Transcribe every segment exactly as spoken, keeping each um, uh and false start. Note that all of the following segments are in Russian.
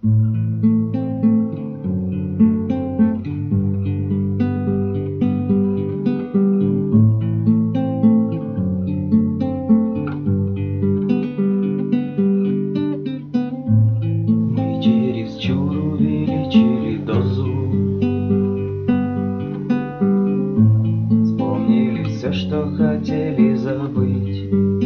Мы чересчур увеличили дозу, вспомнили все, что хотели забыть,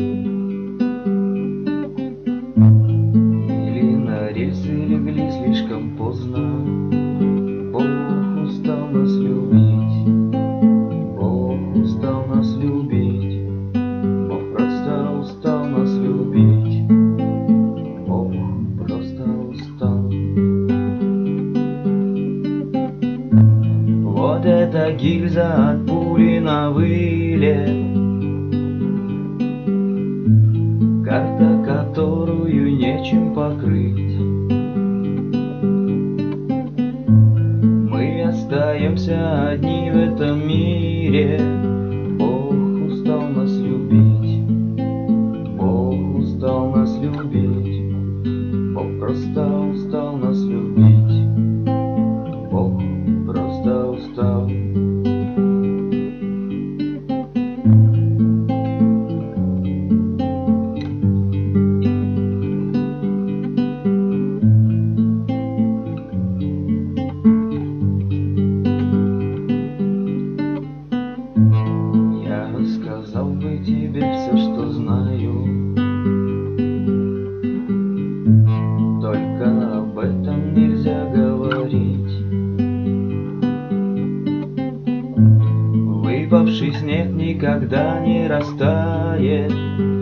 или на рельсы легли слишком поздно. Бог устал нас любить, Бог устал нас любить, Бог просто устал нас любить, Бог просто устал. Вот эта гильза от пули на вылет, карта, которую нечем покрыть. Мы остаемся одни в этом мире. Бог устал нас любить, Бог устал нас любить, Бог просто устал нас любить, Бог просто устал. Сказал бы тебе все, что знаю, только об этом нельзя говорить. Выпавший снег никогда не растает,